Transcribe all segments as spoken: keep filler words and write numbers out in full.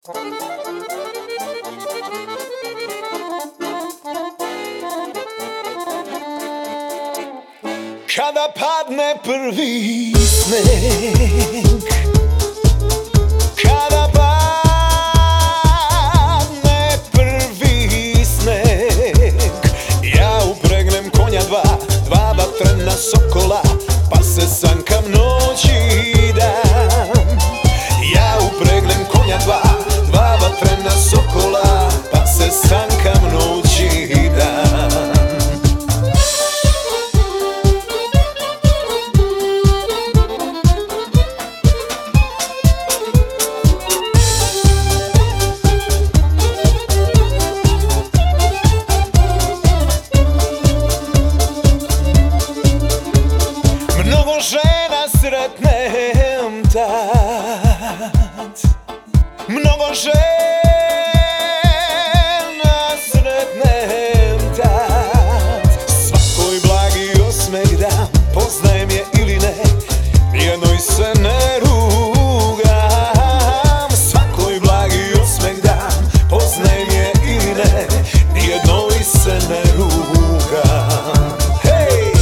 Kada padne prvi sneg, kada padne prvi sneg, ja upregnem konja dva, dva vatrena sokola, pa se sankam noć i dan. Ja upregnem konja dva, dva vatrena sokola, pa se sankam noć i dan. Mnogo žena sretnem tad, mnogo žena sretnem tad. Svakoj blagi osmeh dam, poznajem je ili ne, nijednoj se ne rugam. Svakoj blagi osmeh dam, poznajem je ili ne, nijednoj se ne rugam. Hej!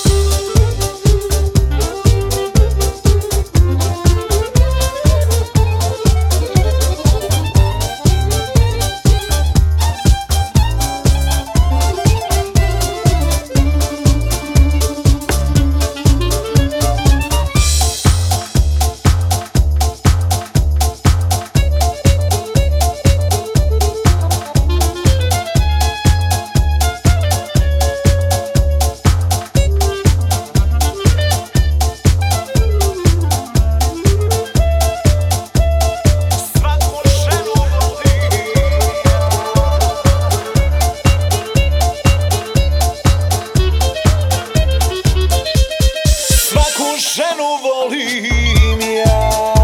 Ženu volim ja,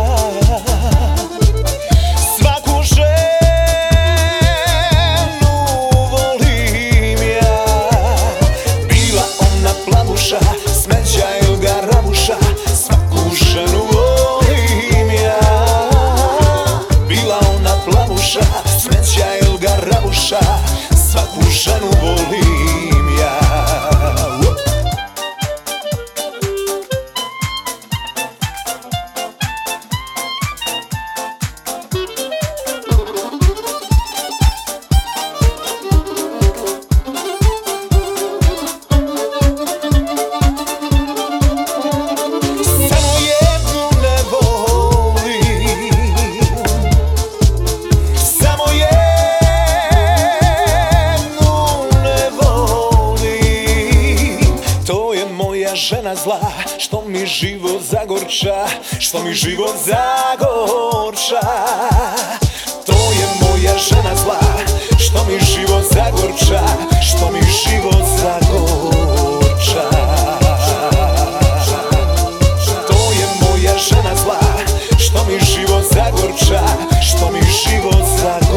svaku ženu volim ja. Bila ona plavuša, smeđa ili garabuša, svaku ženu volim ja. Bila ona plavuša, smeđa ili garabuša, svaku ženu volim ja. Žena zla, što mi život zagorča, što mi život zagorča. To je moja žena zla, što mi život zagorča, što mi život zagorča. To je moja žena zla, što mi život zagorča, što mi život zagorča.